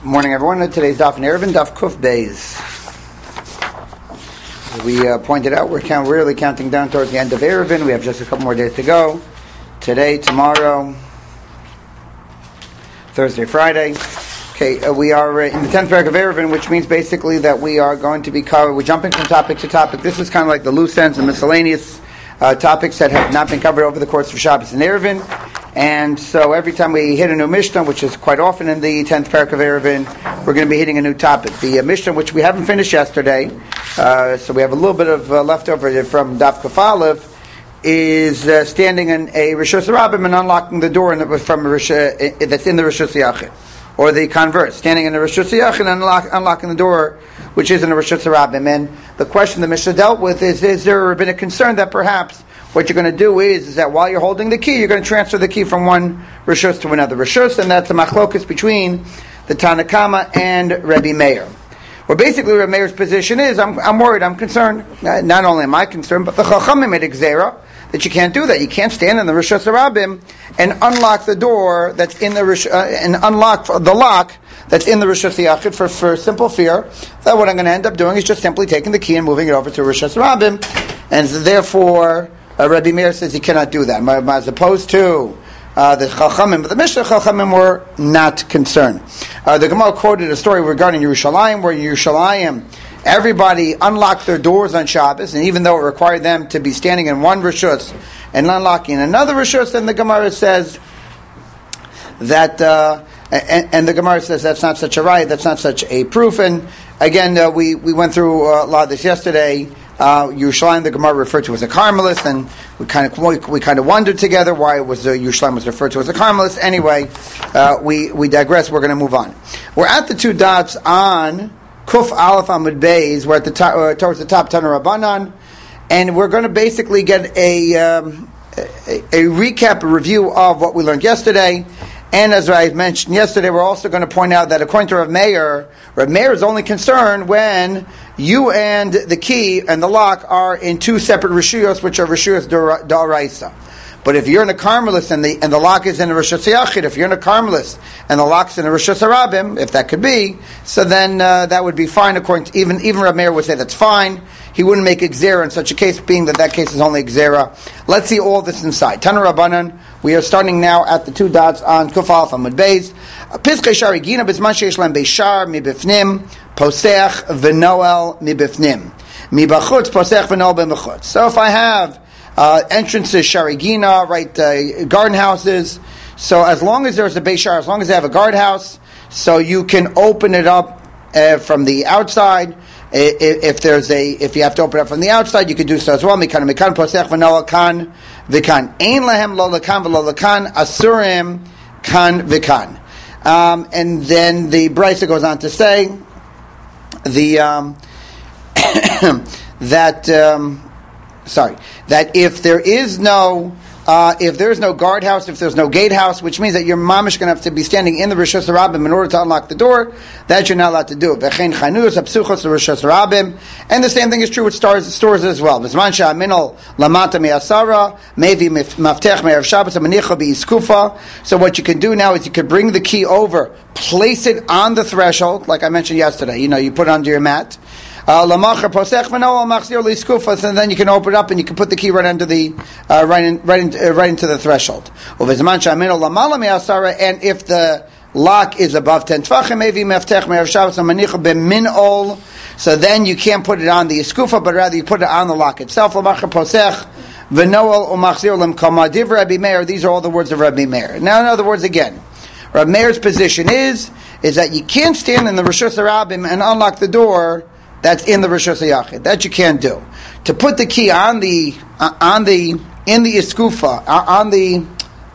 Morning, everyone. Today's Daf in Eruvin, Daf Kuf Beis. We pointed out we're really counting down towards the end of Eruvin. We have just a couple more days to go. Today, tomorrow, Thursday, Friday. Okay, we are in the 10th parak of Eruvin, which means basically that we are going to be we're jumping from topic to topic. This is kind of like the loose ends and miscellaneous topics that have not been covered over the course of Shabbos and Eruvin. And so every time we hit a new Mishnah, which is quite often in the 10th parak of Eruvin, we're going to be hitting a new topic. The Mishnah, which we haven't finished yesterday, so we have a little bit of leftover from Daf Kuf Aleph, is standing in a Rishus Rabbim and unlocking the door that's in the Rishus Yachid. Or the converse, standing in the Rishus Yachid and unlocking the door, which is in the Rishus Rabbim. And the question the Mishnah dealt with is there a rabbinic concern that perhaps what you're going to do is that while you're holding the key, you're going to transfer the key from one Rishus to another Rishus, and that's a machlokus between the Tanna Kama and Rebbe Meir. Well, basically, Rebbe Meir's position is, I'm worried, I'm concerned. Not only am I concerned, but the Chachamim made a gzera that you can't do that. You can't stand in the Rishus Rabbim and unlock the door that's in the and unlock the lock that's in the Rishus Yachid for simple fear that what I'm going to end up doing is just simply taking the key and moving it over to Rishus Rabbim, and therefore Rebbe Meir says he cannot do that, as opposed to the Chachamim. But the Mishnah Chachamim were not concerned. The Gemara quoted a story regarding Yerushalayim, where Yerushalayim, everybody unlocked their doors on Shabbos, and even though it required them to be standing in one Rishus and unlocking another Rishus, then the Gemara says that, and the Gemara says that's not such a right, that's not such a proof. And again, we went through a lot of this yesterday. Yerushalayim, the Gemara referred to as a Carmelist, and we kind of wondered together why it was Yerushalayim was referred to as a Carmelist. Anyway, we digress. We're going to move on. We're at the two dots on Kuf Aleph Amud Beis. We're at the top, towards the top Tanna Rabbanan, and we're going to basically get a recap, a review of what we learned yesterday. And as I mentioned yesterday, we're also going to point out that according to Rav Meir is only concerned when you and the key and the lock are in two separate Rishuyos, which are Rishuyos D'Oraisa. But if you're in a Carmelist and the lock is in a Rishus Yachid, if you're in a Carmelist and the lock's in a Rishus Rabbim, if that could be, so then that would be fine. According to even Rav Meir would say that's fine. He wouldn't make a gzera in such a case, being that case is only a gzera. Let's see all this inside. Tanna Rabbanan. We are starting now at the two dots on Kuf Aleph Amud Beis. Piskei Shari Gina B'zman sheish lem Beishar Mibifnim Posech V'Noel Mibifnim Mibachutz Posech V'Noel B'Mechutz. So if I have entrances Sharigina, right, garden houses, so as long as there's a Beishar, as long as they have a guardhouse, so you can open it up from the outside. If you have to open it up from the outside, you can do so as well. Mikan Posech V'Noel Kan V'Kan. Ein Lehem Lo Lekan V'Lo Lekan Asurim Kan V'Kan. And then the Brisa goes on to say that if there is no guardhouse, if there's no gatehouse, which means that your mamish going to have to be standing in the Rishus Rabbim in order to unlock the door, that you're not allowed to do. And the same thing is true with stores as well. So what you can do now is you can bring the key over, place it on the threshold, like I mentioned yesterday. You put it under your mat. And then you can open it up and you can put the key right under the right into the threshold. And if the lock is above 10 tvachim, so then you can't put it on the iskufa, but rather you put it on the lock itself. These are all the words of Rabbi Meir. Now, in other words, again, Rabbi Meir's position is that you can't stand in the Rishus Rabbim and unlock the door that's in the Rishus Yachid. That you can't do. To put the key in the iskufa, on the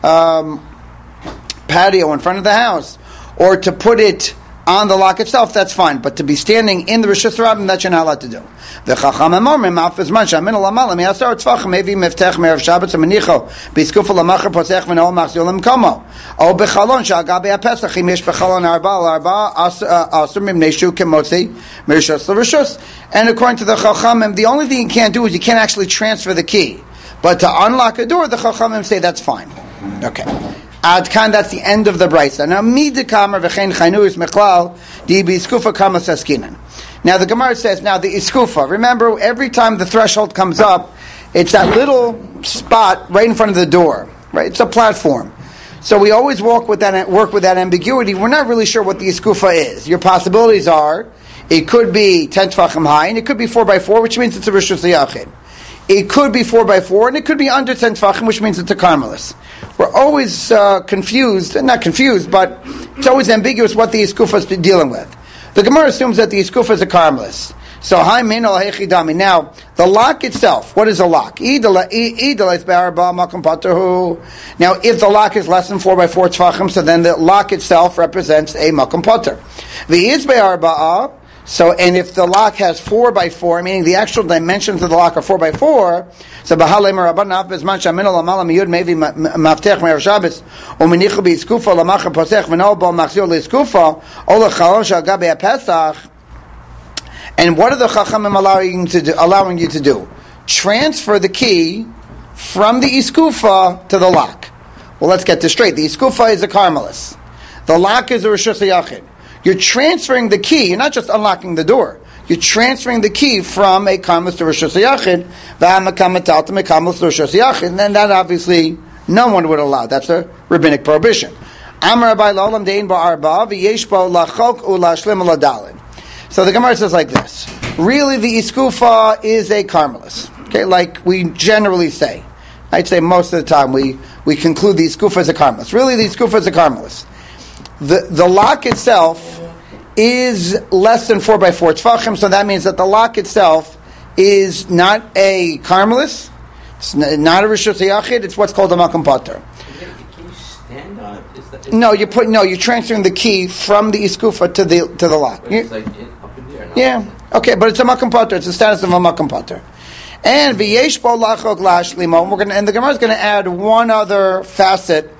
patio in front of the house, or to put it on the lock itself, that's fine. But to be standing in the Rishus Rabbim, that you're not allowed to do. The Chachamim omrim afis man shamin lamala miasar tzvach maybe miftech me'erev Shabbat amenicho b'iskufa lamacher posech v'noel machzir lemkomo o bechalon shagabi hapesach im yesh bechalon arba asur mimnei shu kemotzi mirishus l'rishus. And according to the Chachamim, the only thing you can't do is you can't actually transfer the key, but to unlock a door, the Chachamim say that's fine. Okay. Adkan, that's the end of the brisa. Now, midikamer v'chein chaynus mechlal di b'iskufa kamas askinan. Now, the Gemara says, now the iskufa, remember, every time the threshold comes up, it's that little spot right in front of the door, right? It's a platform. So we always work with that ambiguity. We're not really sure what the iskufa is. Your possibilities are, it could be 10 tefachim high, and it could be 4x4, which means it's a rishus yachid. It could be 4x4, and it could be under 10 tefachim, which means it's a karmelis. We're always confused, not confused, but it's always ambiguous what the iskufa is dealing with. The Gemara assumes that the iskufa is a karmelis. So, now, the lock itself, what is a lock? Now, if the lock is less than 4x4 tefachim, so then the lock itself represents a makom poter. So, and if the lock has 4x4, meaning the actual dimensions of the lock are 4x4, so and what are the Chachamim allowing you to do? Transfer the key from the iskufa to the lock. Well, let's get this straight. The iskufa is a karmelis. The lock is a rishus yachid. You're transferring the key. You're not just unlocking the door. You're transferring the key from a karmelis to rishus yachid. And then that obviously no one would allow. That's a rabbinic prohibition. So the Gemara says like this. Really, the iskufa is a karmelis. Okay, like we generally say. I'd say most of the time we conclude the iskufa as a karmelis. Really, the iskufa is a karmelis. The lock itself is less than 4x4 tefachim, so that means that the lock itself is not a karmelis. It's not a rishus yachid. It's what's called a makom poter. Can you stand on it? You're transferring the key from the iskufa to the lock. It's like up in the air. Yeah. Okay, but it's a makom poter. It's the status of a makom poter. And v'yesh bo lachok lashlimo. And the Gemara is going to add one other facet,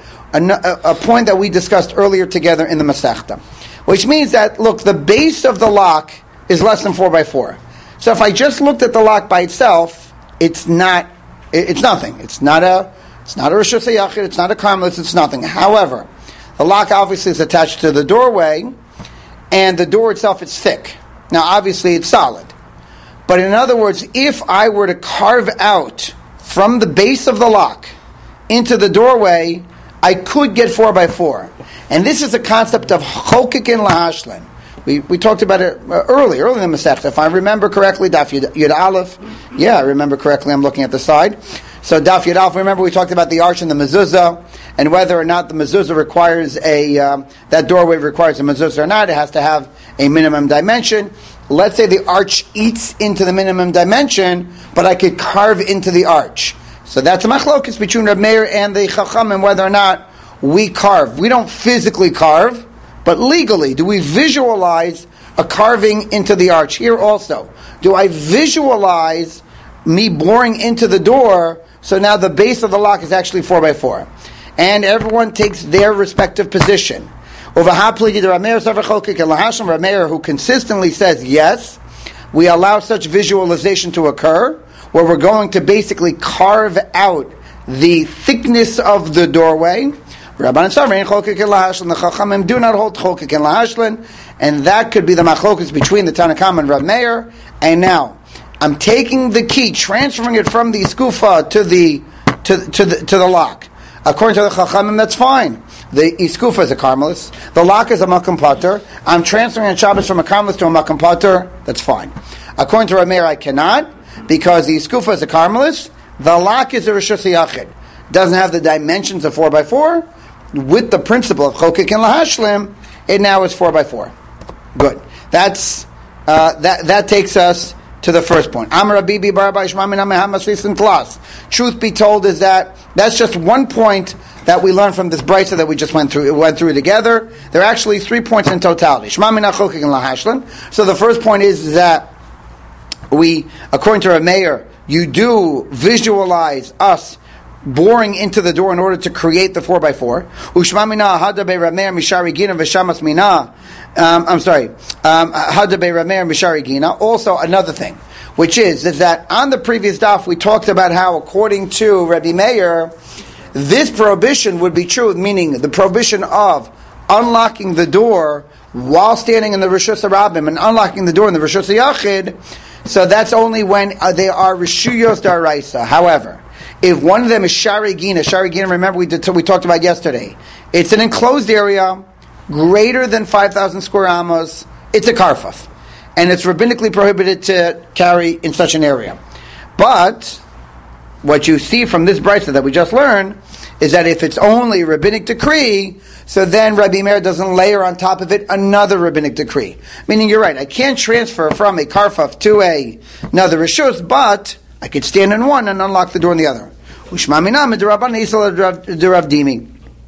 a point that we discussed earlier together in the Masechta, which means that look, the base of the lock is less than 4x4. So if I just looked at the lock by itself, it's nothing. It's not a rishus yachid. It's not a karmelis. It's nothing. However, the lock obviously is attached to the doorway, and the door itself is thick. Now, obviously, it's solid. But in other words, if I were to carve out from the base of the lock into the doorway, I could get 4x4. And this is the concept of chokikin lahashlen. We talked about it earlier in the Masechta. If I remember correctly, Daf Yud Aleph. Yeah, I remember correctly. I'm looking at the side. So Daf Yud Aleph, remember we talked about the arch and the mezuzah, and whether or not the mezuzah requires that doorway requires a mezuzah or not. It has to have a minimum dimension. Let's say the arch eats into the minimum dimension, but I could carve into the arch. So that's a machlokes between Reb Meir and the Chachamim whether or not we carve. We don't physically carve, but legally, do we visualize a carving into the arch? Here also, do I visualize me boring into the door, so now the base of the lock is actually 4x4? And everyone takes their respective position. Reb Meir, who consistently says, yes, we allow such visualization to occur, where we're going to basically carve out the thickness of the doorway. Rabban Savrein Chokik and Lahashlan, the Chachamim do not hold Chokik and Lahashlan, and that could be the machlokas between the Tanakam and Reb Meir. And now I'm taking the key, transferring it from the iskufa to the lock. According to the Chachamim, that's fine. The iskufa is a karmelis. The lock is a makom poter. I'm transferring on Shabbos from a karmelis to a makom poter. That's fine. According to Reb Meir, I cannot, because the iskufa is a karmelis. The lock is a rishus yachid. Doesn't have the dimensions of 4x4. With the principle of chokik and lahashlim, it now is 4x4. Good. That's that takes us to the first point. Truth be told is that's just one point that we learned from this brisa that we just went through together. There are actually 3 points in totality. So the first point is that we, according to Reb Meir, you do visualize us boring into the door in order to create the 4x4. Also, another thing, which is that on the previous daf we talked about how, according to Rabbi Meir, this prohibition would be true, meaning the prohibition of unlocking the door while standing in the Rishus HaRabim and unlocking the door in the Rishus HaYachid, so that's only when they are Rishuyos Daraisa. However, if one of them is Shari Gina, remember we talked about yesterday, it's an enclosed area greater than 5,000 square amos, it's a karfaf. And it's rabbinically prohibited to carry in such an area. But what you see from this brisa that we just learned is that if it's only rabbinic decree, so then Rabbi Meir doesn't layer on top of it another rabbinic decree. Meaning you're right, I can't transfer from a karfaf to another rishus, but I could stand in one and unlock the door in the other. Ushma minam d'Rabban Yisrael d'Rav Dimi.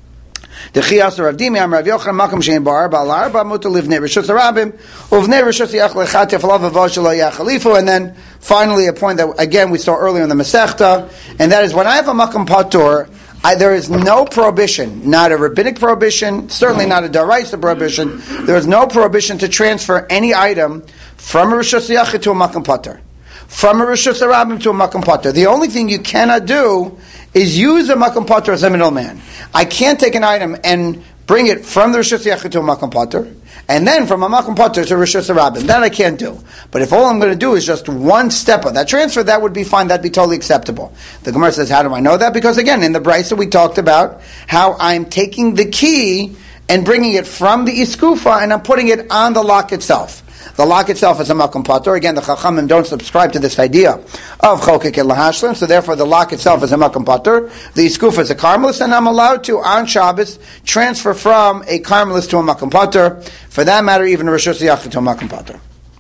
D'Chias Rav Dimi Am Rav Yochanan Makom Shein Bar Ba'al Arba Mutar Livnei Rishus HaRabim Uvnei Rishus Yach Lechat Yafalav Avo Shelo Yachalifu. And then finally a point that again we saw earlier in the Masechta, and that is when I have a Makom Patur, there is no prohibition, not a rabbinic prohibition, certainly not a daraisa prohibition. There is no prohibition to transfer any item from a Rishus Yachid to a Makom Patur, from a Rishus HaRabim to a Makom Patur. The only thing you cannot do is use a Makom Patur as a middleman. I can't take an item and bring it from the Rishus Yachid to a Makom Patur, and then from a Makom Patur to Rishus HaRabim. That I can't do. But if all I'm going to do is just one step of that transfer, that would be fine. That'd be totally acceptable. The Gemara says, how do I know that? Because again, in the Brisa we talked about how I'm taking the key and bringing it from the Iskufa and I'm putting it on the lock itself. The lock itself is a Makom Patur. Again, the Chachamim don't subscribe to this idea of Chokek and Lahashlim, so therefore the lock itself is a Makom Patur. The Iskufa is a Carmelist, and I'm allowed to, on Shabbos, transfer from a Carmelist to a Makom Patur. For that matter, even a Rishus Yachid to a Makom Patur.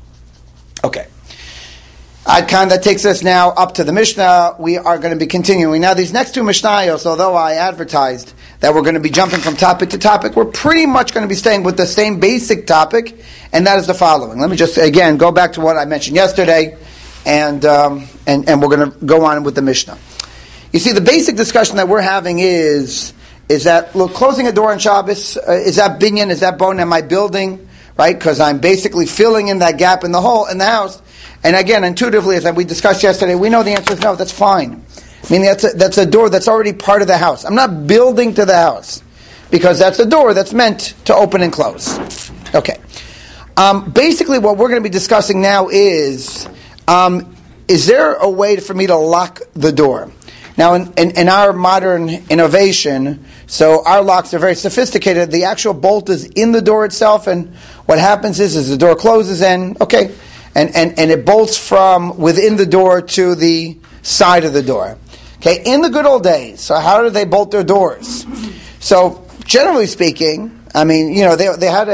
Okay. Adkan, that takes us now up to the Mishnah. We are going to be continuing. Now, these next two Mishnayos, although I advertised that we're going to be jumping from topic to topic, we're pretty much going to be staying with the same basic topic, and that is the following. Let me just, again, go back to what I mentioned yesterday, and we're going to go on with the Mishnah. You see, the basic discussion that we're having is that, look, closing a door on Shabbos, is that binyan, is that bone, am I building, right? Because I'm basically filling in that gap in the hole, in the house. And again, intuitively, as we discussed yesterday, we know the answer is no, that's fine. I mean, that's a door that's already part of the house. I'm not building to the house, because that's a door that's meant to open and close. Okay. Basically, what we're going to be discussing now is there a way for me to lock the door? Now, in our modern innovation, so our locks are very sophisticated. The actual bolt is in the door itself, and what happens is the door closes and, okay, and it bolts from within the door to the side of the door. Okay, in the good old days, so how do they bolt their doors? So, generally speaking, I mean, you know, they had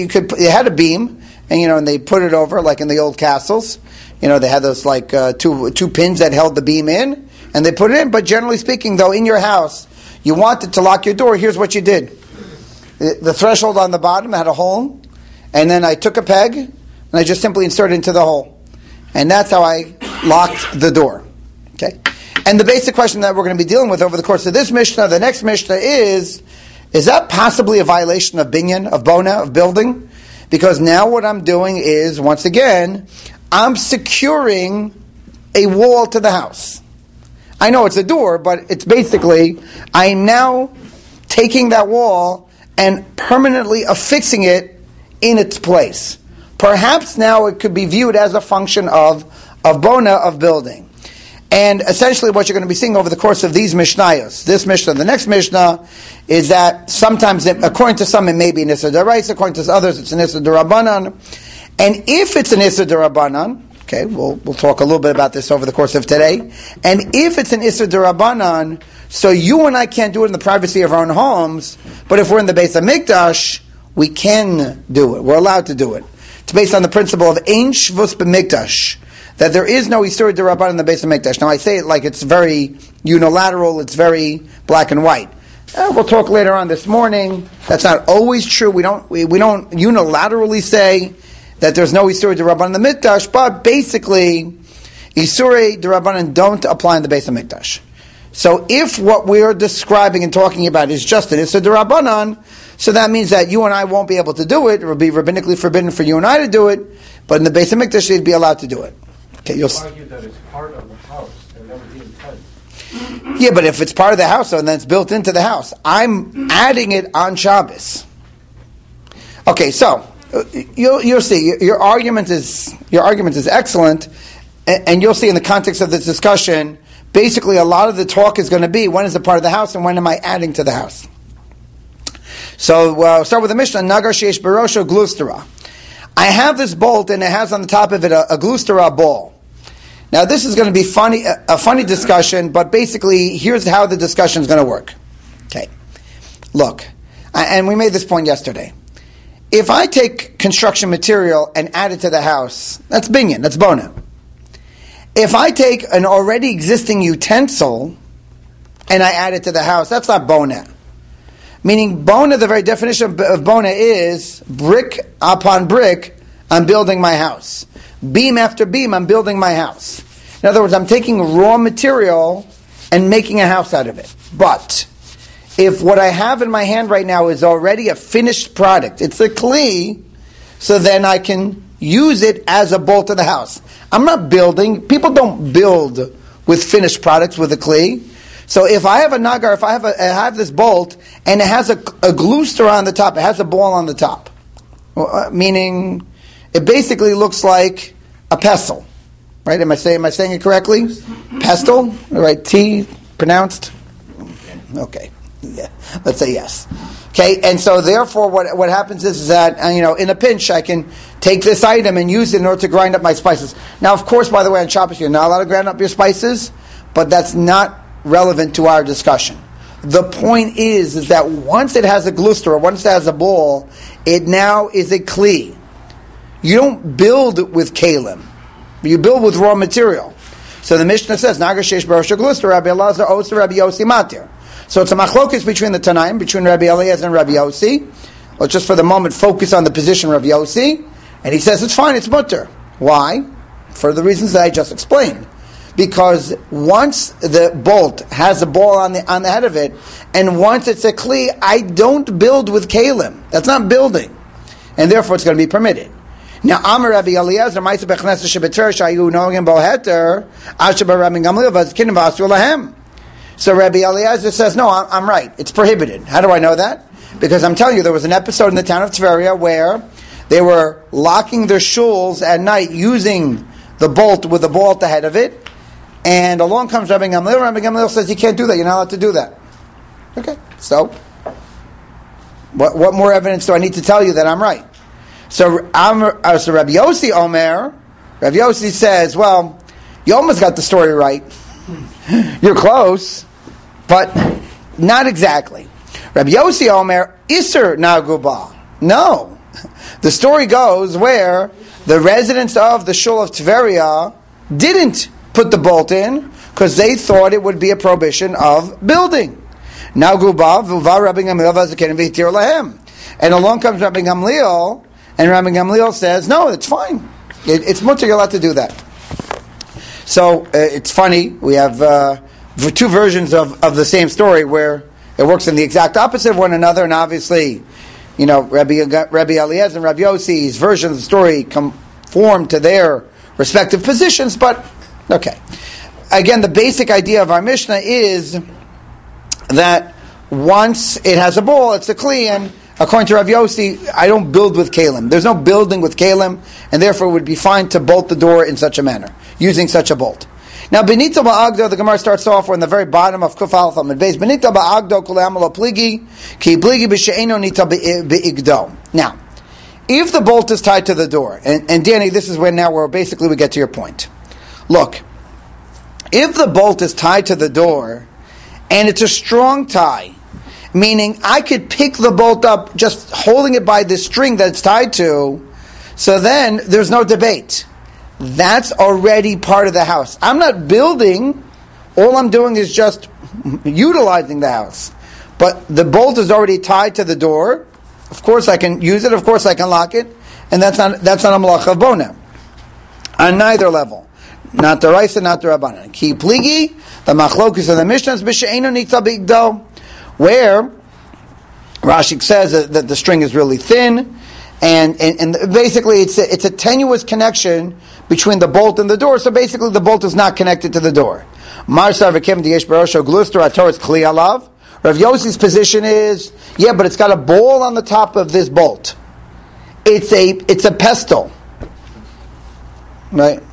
a beam, and you know, and they put it over, like in the old castles. You know, they had those like two pins that held the beam in, and they put it in. But generally speaking, though, in your house, you wanted to lock your door. Here's what you did: the threshold on the bottom had a hole, and then I took a peg and I just simply inserted it into the hole, and that's how I locked the door. Okay, and the basic question that we're going to be dealing with over the course of this Mishnah, the next Mishnah is that possibly a violation of binyan, of bona, of building? Because now what I'm doing is, once again, I'm securing a wall to the house. I know it's a door, but it's basically, I'm now taking that wall and permanently affixing it in its place. Perhaps now it could be viewed as a function of bona, of building. And essentially what you're going to be seeing over the course of these Mishnayos, this Mishnah, the next Mishnah, is that sometimes, according to some, it may be an Issa D'Oraisa, according to others, it's an Issa D'Rabbanan. And if it's an Issa D'Rabbanan, okay, we'll talk a little bit about this over the course of today. And if it's an Issa D'Rabbanan, so you and I can't do it in the privacy of our own homes, but if we're in the Beis HaMikdash, we can do it. We're allowed to do it. It's based on the principle of Ein Shvus B'Mikdash, that there is no Isur D'Rabbanan in the Beis HaMikdash. Now I say it like it's very unilateral, it's very black and white. We'll talk later on this morning. That's not always true. We don't unilaterally say that there's no Isur D'Rabbanan in the Mikdash, but basically, Isur D'Rabbanan don't apply in the Beis HaMikdash. So if what we're describing and talking about is just an Isur D'Rabbanan, so that means that you and I won't be able to do it. It will be rabbinically forbidden for you and I to do it, but in the Beis HaMikdash, they'd be allowed to do it. Okay, you'll argue that it's part of the house, and that was the intent. Yeah, but if it's part of the house, and then it's built into the house, I'm adding it on Shabbos. Okay, so you'll see your argument is excellent, and you'll see in the context of this discussion, basically a lot of the talk is going to be when is it part of the house and when am I adding to the house. So we'll start with the Mishnah. Nagar sheish barosho glustera. I have this bolt and it has on the top of it a glustera ball. Now this is going to be a funny discussion, but basically here's how the discussion is going to work. Okay, look, and we made this point yesterday. If I take construction material and add it to the house, that's binyan, that's bona. If I take an already existing utensil and I add it to the house, that's not bona. Meaning bona, the very definition of bona is brick upon brick, I'm building my house. Beam after beam, I'm building my house. In other words, I'm taking raw material and making a house out of it. But if what I have in my hand right now is already a finished product, it's a kli, so then I can use it as a bolt to the house. I'm not building. People don't build with finished products with a kli. So if I have a nagar, if I have this bolt and it has a gluster on the top, it has a ball on the top, meaning it basically looks like a pestle, right? Am I saying it correctly? Pestle, right? T pronounced. Okay, yeah. Let's say yes. Okay, and so therefore, what happens is that in a pinch, I can take this item and use it in order to grind up my spices. Now, of course, by the way, on Shabbos, you're not allowed to grind up your spices, but that's not relevant to our discussion. The point is that once it has a gluster, or once it has a ball, it now is a kli. You don't build with kalim. You build with raw material. So the Mishnah says, Nagar sheish barosho gluster, Rabbi Elazar oser, Rabbi Yossi matir. So it's a machlokes between the Tanaim, between Rabbi Eliezer and Rabbi Yossi. Let's just for the moment focus on the position of Rabbi Yossi. And he says it's fine, it's mutter. Why? For the reasons that I just explained. Because once the bolt has a ball on the head of it, and once it's a kli, I don't build with kalim. That's not building, and therefore it's going to be permitted. Now, Amar Rabbi Eliezer, Ma'aseh b'Knesset shebeter shayu nohagim bo heter, asher b'Rabbi Gamliel v'azkinim v'asur lahem. So Rabbi Eliezer says, no, I'm right. It's prohibited. How do I know that? Because I'm telling you, there was an episode in the town of Tveria where they were locking their shuls at night using the bolt with the ball at the head of it. And along comes Rabbi Gamliel. Rabbi Gamliel says, you can't do that. You're not allowed to do that. Okay, so what more evidence do I need to tell you that I'm right? So Rabbi Yossi Omer, Rabbi Yossi says, well, you almost got the story right. You're close, but not exactly. Rabbi Yossi Omer, Isser Naguba. No. The story goes where the residents of the Shul of Tveria didn't put the bolt in because they thought it would be a prohibition of building. Now Gubav, Rabbi Gamliel, and along comes Rabbi Gamliel, and Rabbi Gamliel says, no, it's fine. It's mutter, you're allowed to do that. So it's funny, we have two versions of the same story where it works in the exact opposite of one another, and obviously, Rabbi Eliezer and Rabbi Yossi's version of the story conform to their respective positions, but okay. Again, the basic idea of our Mishnah is that once it has a ball, it's a kli, and according to Rav Yossi, I don't build with kalim. There's no building with kalim, and therefore it would be fine to bolt the door in such a manner, using such a bolt. Now, Benita ba'agdo, the Gemara starts off, we're in the very bottom of Kuf Aleph Amud Beis. Benita ba'agdo kule amalo pligi, ki pligi b'she'eno nita be'igdo. Now, if the bolt is tied to the door, and Danny, this is where we get to your point. Look, if the bolt is tied to the door, and it's a strong tie, meaning I could pick the bolt up just holding it by the string that it's tied to, so then there's no debate. That's already part of the house. I'm not building, all I'm doing is just utilizing the house. But the bolt is already tied to the door. Of course I can use it, of course I can lock it, and that's not a malach of bona. On neither level. Not the Raisa, not the Rabbanan. Ki pligi, the machlokus of the Mishnah is b'she'eno nita b'igdo, where Rashi says that the string is really thin, and basically it's a tenuous connection between the bolt and the door. So basically, the bolt is not connected to the door. Marsar v'kim diyesh barosho gluster ator it's kli alav. Rav Yossi's position is, but it's got a ball on the top of this bolt. It's a pestle, right?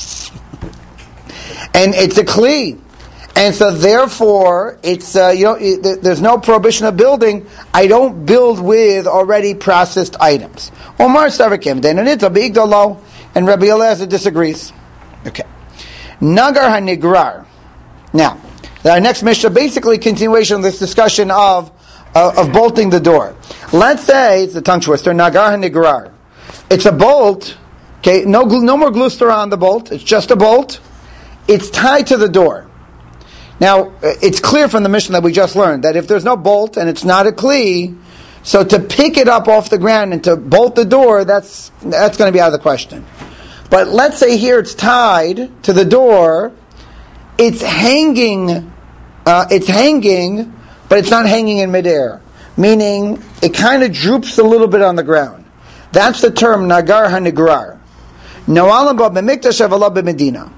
And it's a kli. And so therefore, it's, there's no prohibition of building. I don't build with already processed items. Omar Sarakim, Denanita, Bigdalo, and Rabbi Eliezer disagrees. Okay. Nagar HaNigrar. Now, our next Mishnah, basically continuation of this discussion of bolting the door. Let's say, it's the tongue twister, Nagar HaNigrar. It's a bolt, okay, no more gluster on the bolt, it's just a bolt. It's tied to the door. Now, it's clear from the Mishnah that we just learned that if there's no bolt and it's not a kli, so to pick it up off the ground and to bolt the door, that's going to be out of the question. But let's say here it's tied to the door, it's hanging, but it's not hanging in midair, meaning it kind of droops a little bit on the ground. That's the term Nagar HaNigrar. No'alam ba b'mikdash avala b'medina.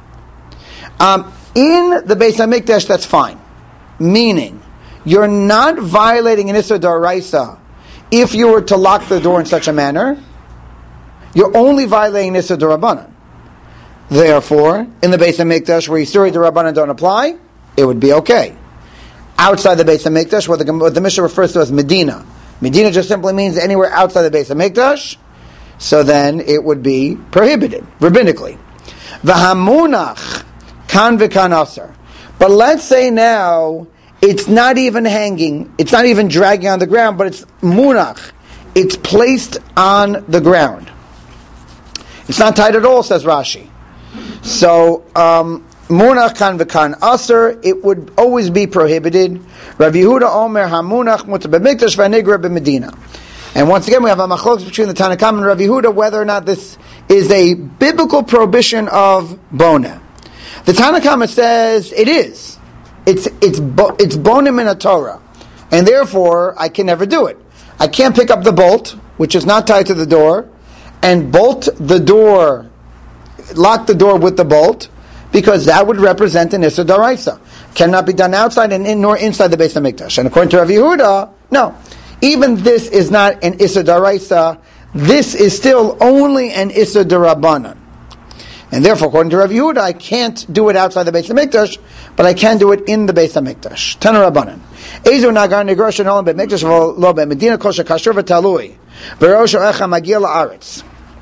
In the Beis HaMikdash, that's fine. Meaning, you're not violating an Issur D'Oraisa if you were to lock the door in such a manner. You're only violating Issur D'Rabbanan. Therefore, in the Beis HaMikdash, where Issur D'Rabbanan don't apply, it would be okay. Outside the Beis HaMikdash, what the Mishnah refers to as Medina. Medina just simply means anywhere outside the Beis HaMikdash, so then it would be prohibited, rabbinically. V'hamunach kan v'kan asar. But let's say now it's not even hanging, it's not even dragging on the ground, but it's munach. It's placed on the ground. It's not tied at all, says Rashi. So munach kan v'kan asar, it would always be prohibited. Rav Yehuda Omer hamunach mutar b'mikdash v'nigra b'medina. And once again, we have a machlokes between the Tanna Kamma and Rav Yehuda whether or not this is a biblical prohibition of bona. The Tanna Kamma says it is. It's bonim in a Torah, and therefore I can never do it. I can't pick up the bolt, which is not tied to the door, and bolt the door, lock the door with the bolt, because that would represent an Issur D'Oraisa. Cannot be done outside and nor inside the Beis HaMikdash. And according to Rav Yehuda, no. Even this is not an Issur D'Oraisa. This is still only an Issur D'Rabbanan. And therefore, according to Rav Yehuda, I can't do it outside the Beis HaMikdash, but I can do it in the Beis HaMikdash. Tana Rabbanan. Ezu nagar negro shenolam be'mikdash v'lo be'medina kol shekashur v'talui v'rosho echa magia la'aretz.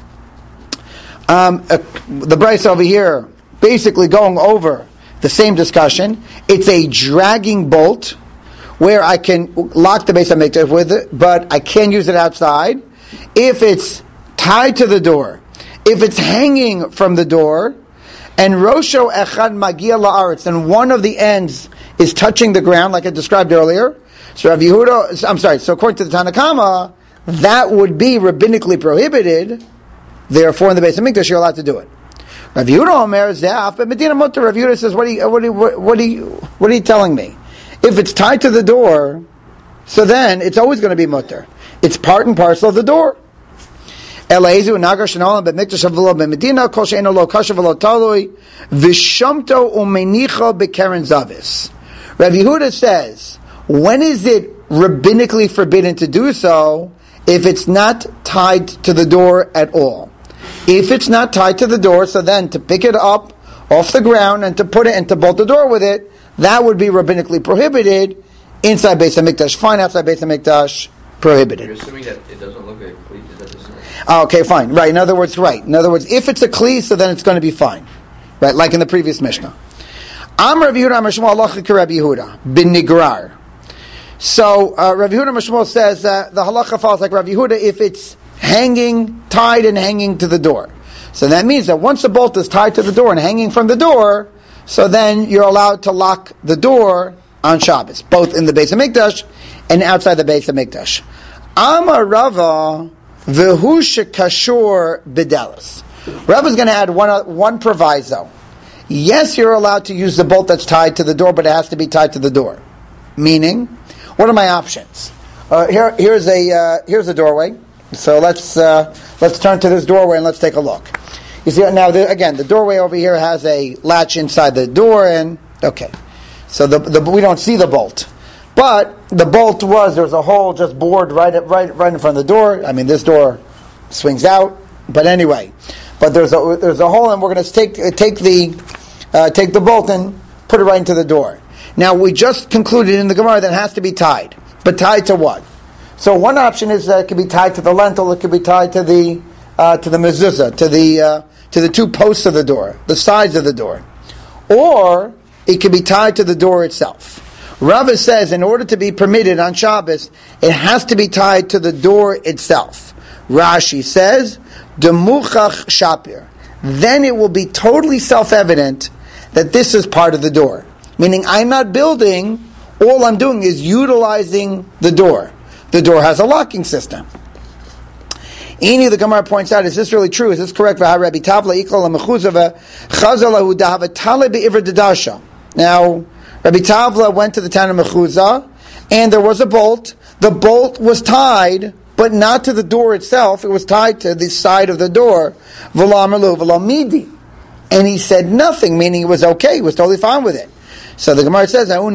The Bryce over here, basically going over the same discussion. It's a dragging bolt where I can lock the Beis HaMikdash with it, but I can't use it outside. If it's tied to the door, if it's hanging from the door, and Rosho Echad Magia La'aretz, and one of the ends is touching the ground, like I described earlier. So Rav Yehuda, so according to the Tanna Kamma, that would be rabbinically prohibited. Therefore, in the Beis HaMikdash, you're allowed to do it. Rav Yehuda Omer Ze'af, but Medina Mutar. Rav Yehuda says, what are you telling me? If it's tied to the door, so then it's always going to be mutar. It's part and parcel of the door. Elaizu nagar shenolam be'mikdash avlo be'medina kol she'eno lo kasher v'lo talui v'shamto u'menicha be'keren zavis. Rav Yehuda says, when is it rabbinically forbidden to do so? If it's not tied to the door at all. If it's not tied to the door, so then to pick it up off the ground and to put it and to bolt the door with it, that would be rabbinically prohibited. Inside Beis HaMikdash, fine. Outside Beis HaMikdash, prohibited. You're assuming that it doesn't look like a cleat. Okay, fine. Right. In other words, if it's a kli, so then it's going to be fine. Right, like in the previous Mishnah. Am Rav Yehuda Amar Shmuel halacha ke Rav Yehuda bin nigrar. So Rav Yehuda Amar Shmuel says that the halacha follows like Rav Yehuda if it's tied and hanging to the door. So that means that once the bolt is tied to the door and hanging from the door, so then you're allowed to lock the door on Shabbos, both in the Beis HaMikdash and outside the Beis HaMikdash. Amar Rava v'hu shekashur b'delas. Rava's going to add one proviso. Yes, you're allowed to use the bolt that's tied to the door, but it has to be tied to the door. Meaning, what are my options? Here's a doorway. So let's turn to this doorway and let's take a look. You see now again, the doorway over here has a latch inside the door, and Okay. So we don't see the bolt. But the bolt there was a hole just bored right in front of the door. I mean, this door swings out. But anyway, there's a hole, and we're going to take the bolt and put it right into the door. Now, we just concluded in the Gemara that it has to be tied. But tied to what? So one option is that it could be tied to the lintel, it could be tied to the mezuzah, to the two posts of the door, the sides of the door. Or it could be tied to the door itself. Rava says in order to be permitted on Shabbos, it has to be tied to the door itself. Rashi says, Demuchach Shapir. Then it will be totally self-evident that this is part of the door. Meaning, I'm not building, all I'm doing is utilizing the door. The door has a locking system. Ini, the Gemara points out, is this really true? Is this correct? Now, Rabbi Tavla went to the town of Mechuzah, and there was a bolt. The bolt was tied, but not to the door itself. It was tied to the side of the door. And he said nothing, meaning it was okay. He was totally fine with it. So the Gemara says, so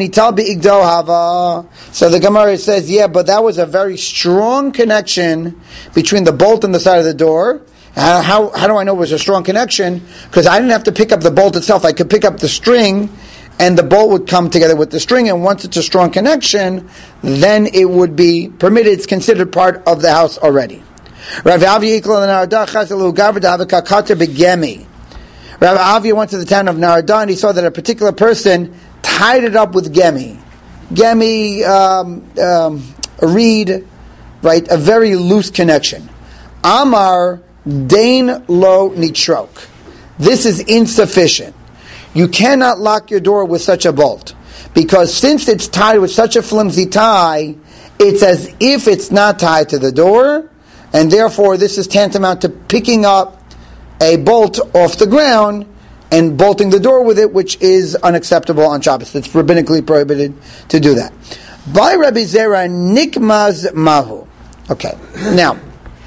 the Gemara says, yeah, but that was a very strong connection between the bolt and the side of the door. How do I know it was a strong connection? Because I didn't have to pick up the bolt itself. I could pick up the string, and the bolt would come together with the string, and once it's a strong connection, then it would be permitted. It's considered part of the house already. Rav Avia went to the town of Narada, and he saw that a particular person tied it up with gemi. Gemi, a reed, right? A very loose connection. Amar Dain lo nitrok. This is insufficient. You cannot lock your door with such a bolt. Because since it's tied with such a flimsy tie, it's as if it's not tied to the door, and therefore this is tantamount to picking up a bolt off the ground and bolting the door with it, which is unacceptable on Shabbos. It's rabbinically prohibited to do that. By Rabbi Zera, nikmaz mahu. Okay, now,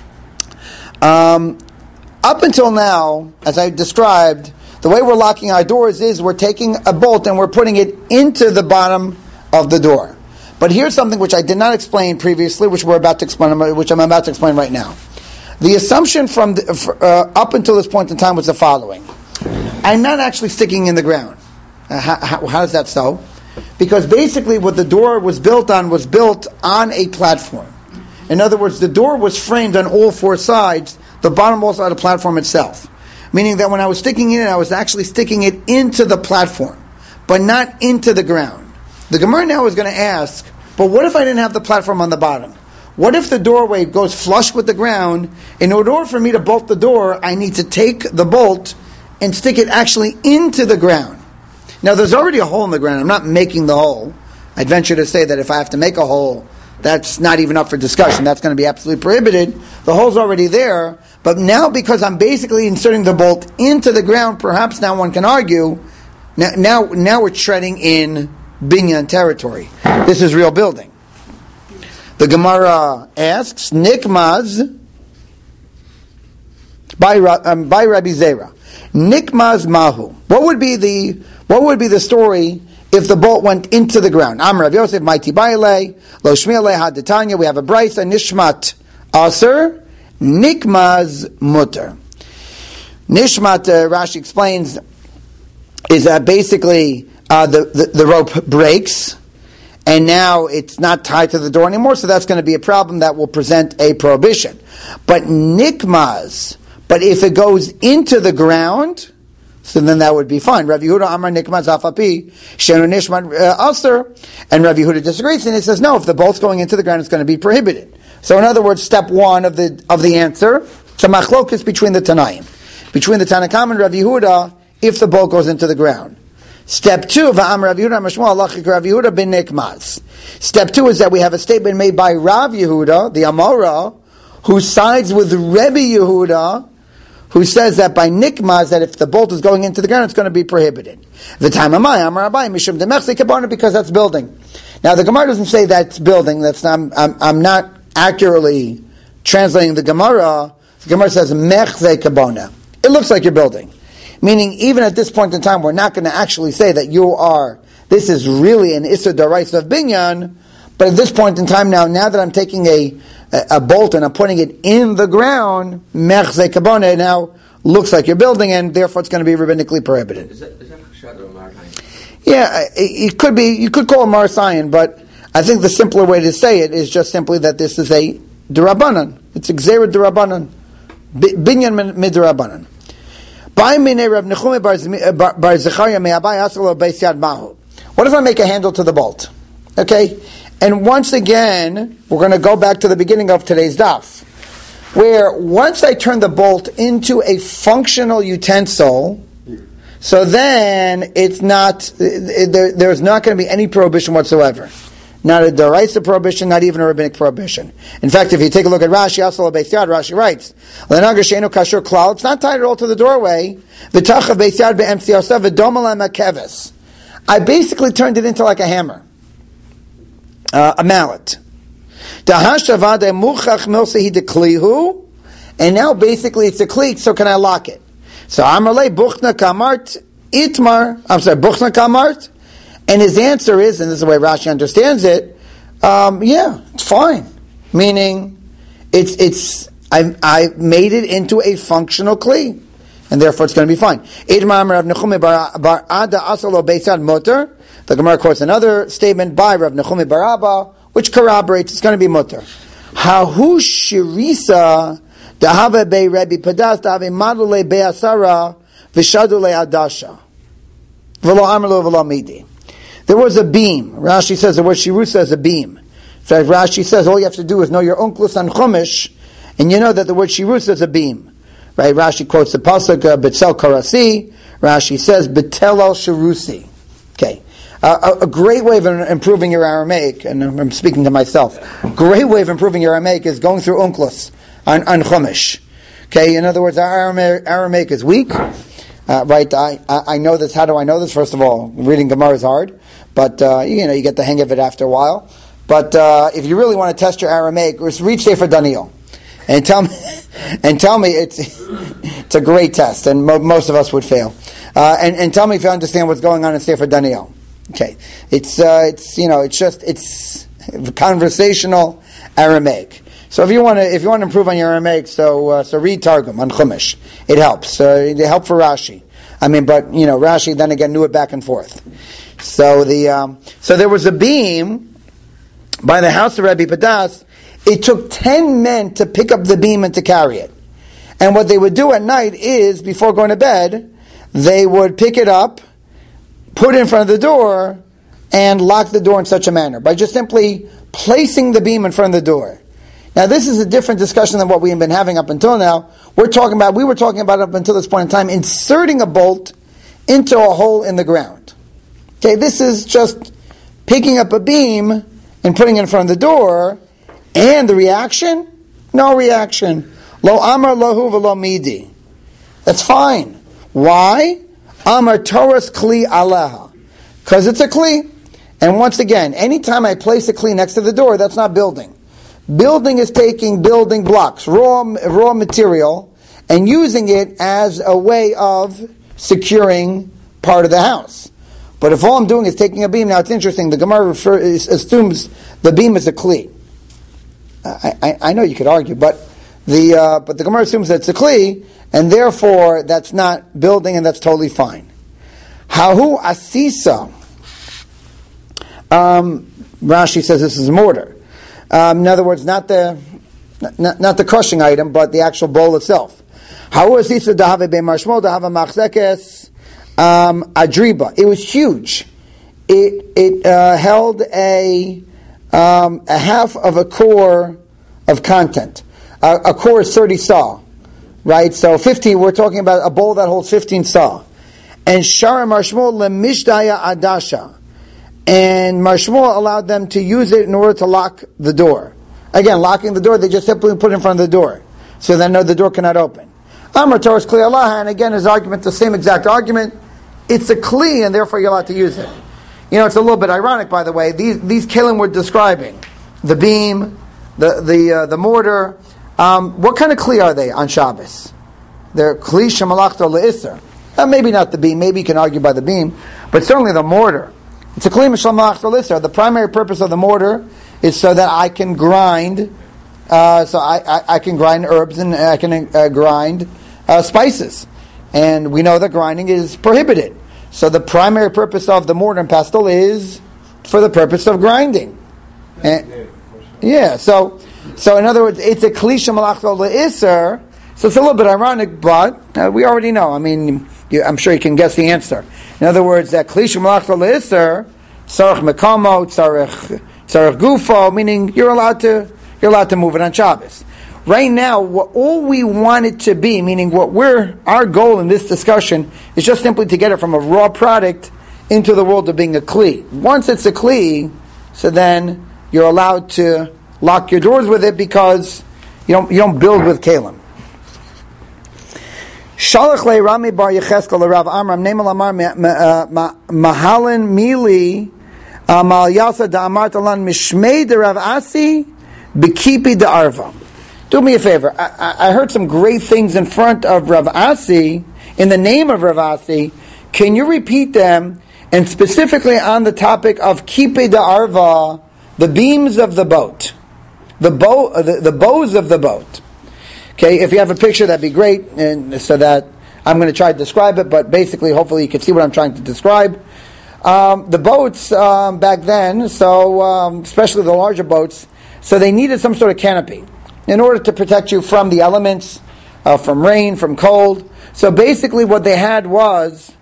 up until now, as I described, the way we're locking our doors is we're taking a bolt and we're putting it into the bottom of the door. But here's something which I did not explain previously, which I'm about to explain right now. The assumption from up until this point in time was the following. I'm not actually sticking in the ground. How is that so? Because basically what the door was built on a platform. In other words, the door was framed on all four sides, the bottom also had a platform itself. Meaning that when I was sticking it in, I was actually sticking it into the platform, but not into the ground. The Gemara now is going to ask, but what if I didn't have the platform on the bottom? What if the doorway goes flush with the ground? In order for me to bolt the door, I need to take the bolt and stick it actually into the ground. Now, there's already a hole in the ground. I'm not making the hole. I'd venture to say that if I have to make a hole, that's not even up for discussion. That's going to be absolutely prohibited. The hole's already there. But now, because I'm basically inserting the bolt into the ground, perhaps now one can argue, now we're treading in binyan territory. This is real building. The Gemara asks, Nikmaz, by Rabbi Zera, Nikmaz Mahu. What would be the story if the bolt went into the ground? Amar Rav Yosef, Maiti Baile, Lo Shmiele Hadetanya. We have a brisa, Nishmat Aser, Nikmaz Mutter. Nishmat, Rashi explains, is that basically the rope breaks, and now it's not tied to the door anymore, so that's going to be a problem that will present a prohibition. But Nikmaz, but if it goes into the ground, so then that would be fine. Rav Yehuda Amar Nikmaz Afapi Shenu Nishmat Aser, and Rav Yehuda disagrees, and he says no. If the bolt's going into the ground, it's going to be prohibited. So, in other words, step one of the answer, it's a machlokus between the Tanaim, between the Tanakam and Rav Yehuda, if the bolt goes into the ground. Step two, Va'am Rav Yehuda Mashma Alachik Rav Yehuda bin Nikmaz. Step two is that we have a statement made by Rav Yehuda, the Amora, who sides with Rebbe Yehuda, who says that by Nikmaz, that if the bolt is going into the ground, it's going to be prohibited. The time of my Amar Abai Mishum Demechse Kabana, because that's building. Now the Gemara doesn't say that's building. I'm not accurately translating the Gemara. The Gemara says Mechze Kabana. It looks like you're building. Meaning, even at this point in time, we're not going to actually say that this is really an Issa D'Oraisa of Binyan, but at this point in time now that I'm taking a bolt and I'm putting it in the ground, Mechze Kabone now looks like you're building, and therefore it's going to be rabbinically prohibited. Is that Chashat or Martayin? Yeah, it could be, you could call it Marasayan, but I think the simpler way to say it is just simply that this is a D'Rabbanan. It's a Gzera D'Rabbanan. Binyan Midrabbanan. What if I make a handle to the bolt? Okay? And once again, we're going to go back to the beginning of today's daf, where once I turn the bolt into a functional utensil, so then it's not, there's not going to be any prohibition whatsoever. Not a d'oraisa prohibition, not even a rabbinic prohibition. In fact, if you take a look at Rashi, Rashi writes, it's not tied at all to the doorway. I basically turned it into like a hammer, a mallet. And now basically it's a cleat, so can I lock it? So Amarle Buchna Kamart Itmar, Buchna Kamart. And his answer is, and this is the way Rashi understands it, yeah, it's fine. Meaning, I made it into a functional kli, and therefore it's going to be fine. The Gemara quotes another statement by Rav Nechumi bar Abba, which corroborates it's going to be mutter. Hahu shirisa dahave be Rebbe Padas dahave madule be'asara v'shadule adasha v'lo amarlo v'lo midi. There was a beam. Rashi says the word shirusa is a beam. In fact, Rashi says all you have to do is know your unklus on Chumash, and you know that the word shirusa is a beam. Right? Rashi quotes the pasuk B'tzel Karasi. Rashi says B'tel al Shirusi. Okay. A great way of improving your Aramaic, and I'm speaking to myself, great way of improving your Aramaic is going through unklus on Chumash. Okay, in other words, our Aramaic is weak. Right, I know this. How do I know this? First of all, reading Gemara is hard, but you get the hang of it after a while. But if you really want to test your Aramaic, just read Sefer Daniel and tell me it's a great test, and most of us would fail. And tell me if you understand what's going on in Sefer Daniel. Okay, it's conversational Aramaic. So if you want to improve on your Aramaic, so read Targum on Chumash. It helps. It helped for Rashi. But Rashi then again knew it back and forth. So there was a beam by the house of Rabbi Padas. It took 10 men to pick up the beam and to carry it. And what they would do at night is, before going to bed, they would pick it up, put it in front of the door, and lock the door in such a manner by just simply placing the beam in front of the door. Now, this is a different discussion than what we've been having up until now. We were talking about up until this point in time, inserting a bolt into a hole in the ground. Okay, this is just picking up a beam and putting it in front of the door, and the reaction? No reaction. Lo amar lahu v'lo midi. That's fine. Why? Amar Torah's kli aleha. Because it's a kli. And once again, anytime I place a kli next to the door, that's not building. Building is taking building blocks, raw material, and using it as a way of securing part of the house. But if all I'm doing is taking a beam, now it's interesting, the Gemara assumes the beam is a kli. I know you could argue, but the Gemara assumes that it's a kli, and therefore that's not building, and that's totally fine. Hahu asisa. Rashi says this is mortar. In other words, not the crushing item, but the actual bowl itself. It was huge. It held a half of a core of content. A core is 30 saw, right? So 15. We're talking about a bowl that holds 15 saw. And Shara Marshmol lemishdaya adasha. And Marshmol allowed them to use it in order to lock the door. Again, locking the door, they just simply put it in front of the door. So then no, the door cannot open. Amar Torah's kli Allah, and again his argument, the same exact argument. It's a kli, and therefore you're allowed to use it. It's a little bit ironic, by the way. These kelim we're describing, the beam, the mortar. What kind of kli are they on Shabbos? They're kli shemalachta le'isr. Maybe not the beam. Maybe you can argue by the beam, but certainly the mortar. It's a kli mishal malachta l'isser. The primary purpose of the mortar is so that I can grind. So I can grind herbs and I can grind spices, and we know that grinding is prohibited. So the primary purpose of the mortar and pestle is for the purpose of grinding. So in other words, it's a kli shel malachta l'isser. So it's a little bit ironic, but we already know. I mean, I'm sure you can guess the answer. In other words, that kli shel malachta l'isser, tzarech mekamo, tzarech gufo, meaning you're allowed to move it on Shabbos. Right now, all we want it to be, meaning our goal in this discussion is just simply to get it from a raw product into the world of being a kli. Once it's a kli, so then you're allowed to lock your doors with it because you don't build with kalim. Shalach le Rami bar Yecheskel Rav Amram Nemal Amar Mahalin Mili Mal Yasa da Amart Alan Mishmei de Rav Asi Bekipi de Arva. Do me a favor. I heard some great things in front of Rav Asi, in the name of Rav Asi. Can you repeat them? And specifically on the topic of Kipi de Arva, the beams of the boat, the bows of the boat. Okay, if you have a picture, that'd be great, and so that I'm going to try to describe it. But basically, hopefully, you can see what I'm trying to describe. The boats back then, so especially the larger boats, so they needed some sort of canopy in order to protect you from the elements, from rain, from cold. So basically what they had was,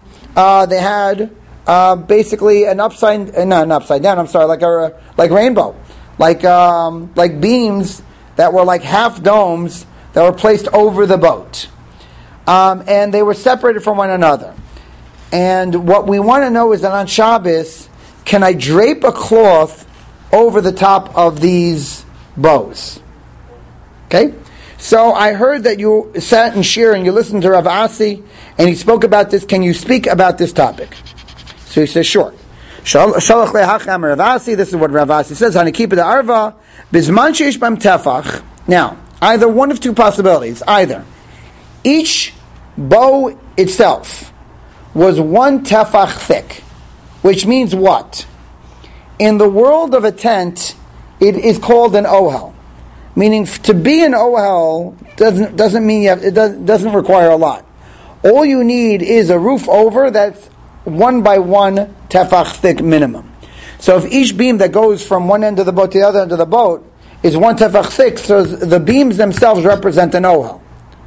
basically an upside down, like rainbow. Like beams that were like half domes that were placed over the boat. And they were separated from one another. And what we want to know is that on Shabbos, can I drape a cloth over the top of these bows? Okay? So I heard that you sat in Shir and you listened to Rav Asi and he spoke about this. Can you speak about this topic? So he says, sure. Shalach lehacham Rav Asi. This is what Rav Asi says. Hanikipa de arva bizman sheish bam tefach. Now, either one of two possibilities. Either each bow itself was one tefach thick, which means what? In the world of a tent, it is called an ohel. Meaning, to be an ohel doesn't mean it doesn't require a lot. All you need is a roof over that's 1 by 1 tefach thick minimum. So if each beam that goes from one end of the boat to the other end of the boat is 1 tefach thick, so the beams themselves represent an ohel.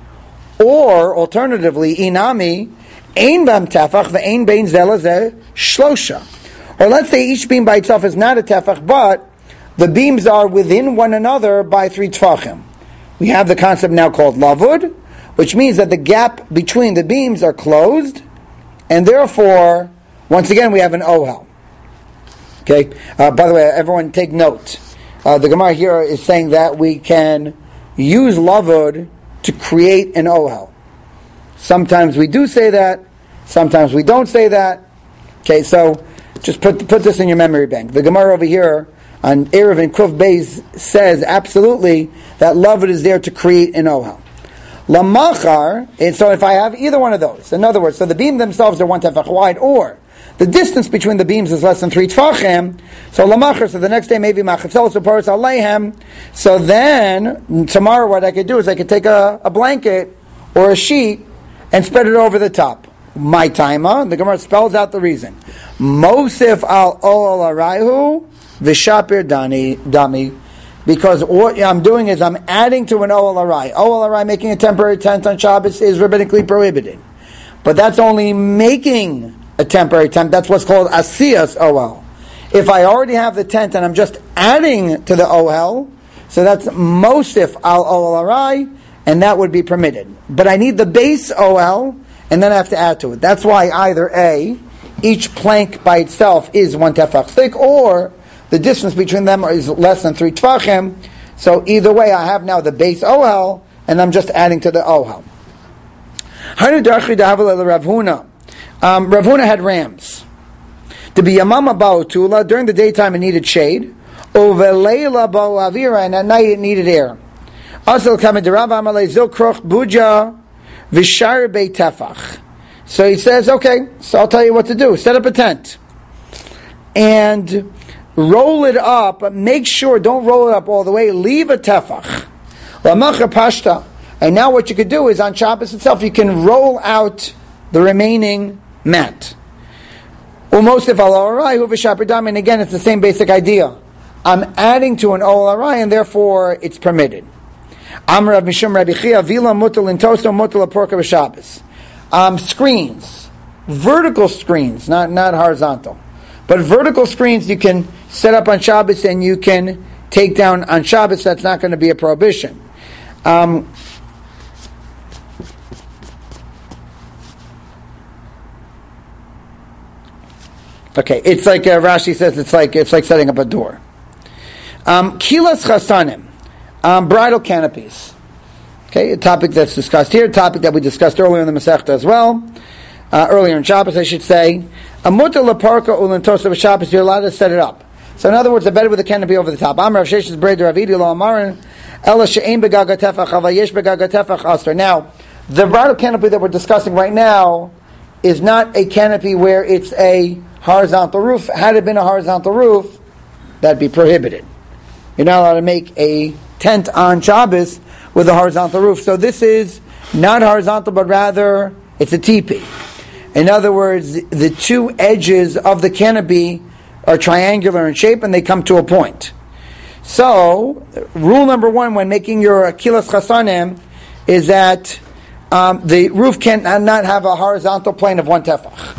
Or alternatively, inami ein bam tefach ve'ein bein zelazeh shlosha. Or let's say each beam by itself is not a tefach, but the beams are within one another by 3 tefachim. We have the concept now called lavud, which means that the gap between the beams are closed, and therefore, once again, we have an ohel. Okay. By the way, everyone take note. The Gemara here is saying that we can use lavud to create an ohel. Sometimes we do say that. Sometimes we don't say that. Okay. So just put this in your memory bank. The Gemara over here on Erev and Kuf Beis says absolutely that lavud is there to create an ohel. Lamachar, and so if I have either one of those, in other words, so the beam themselves are 1 tefach wide, or the distance between the beams is less than 3 tefachim, so lamachar, so the next day maybe machatzel suparis aleihem, so then tomorrow what I could do is I could take a blanket or a sheet and spread it over the top. My taima, the Gemara spells out the reason. Mosif al ol arayhu v'shapir dami. Because what I'm doing is I'm adding to an Ohel Arai. Ohel Arai, making a temporary tent on Shabbos, is rabbinically prohibited. But that's only making a temporary tent. That's what's called Asiyas Ohel. If I already have the tent and I'm just adding to the Ohel, so that's Mosif al Ohel Arai, and that would be permitted. But I need the base Ohel, and then I have to add to it. That's why either A, each plank by itself is 1 tefach thick, or the distance between them is less than 3 tefachim. So either way, I have now the base ohel, and I'm just adding to the ohel. Rav Huna had rams. To be yamama ba'otula, during the daytime it needed shade. Uveleila ba'avira, and at night it needed air. Asal kamed Rav Amalei zil kroch buja v'shar bei tefach. So he says, okay, so I'll tell you what to do. Set up a tent. And roll it up, but make sure, don't roll it up all the way, leave a tefach. Lamacha pashta. And now what you could do is, on Shabbos itself, you can roll out the remaining mat. Umosif al arai hu v'shapidam, and again, it's the same basic idea. I'm adding to an ol arai, and therefore it's permitted. Amar Rav Mishum Rabbi Chia vila mutal intoso mutal aporka v'Shabbos. Screens, vertical screens, not horizontal, but vertical screens you can set up on Shabbos and you can take down on Shabbos. That's not going to be a prohibition. Okay, it's like Rashi says. It's like setting up a door. Kilas chasanim, bridal canopies. Okay, a topic that's discussed here. A topic that we discussed earlier in the Masechta as well. Earlier in Shabbos, I should say. Amuta laparka ulantosa v'Shabbos. You're allowed to set it up. So, in other words, a bed with a canopy over the top. Amar Rav Sheshes Breder Rav Idi Lo Amarin Ela she'ein begaga tefach havayesh begaga tefach aster. Now, the bridal canopy that we're discussing right now is not a canopy where it's a horizontal roof. Had it been a horizontal roof, that'd be prohibited. You're not allowed to make a tent on Shabbos with a horizontal roof. So this is not horizontal, but rather it's a teepee. In other words, the two edges of the canopy are triangular in shape and they come to a point. So, rule number one when making your kilas chasanim is that the roof cannot have a horizontal plane of one tefach.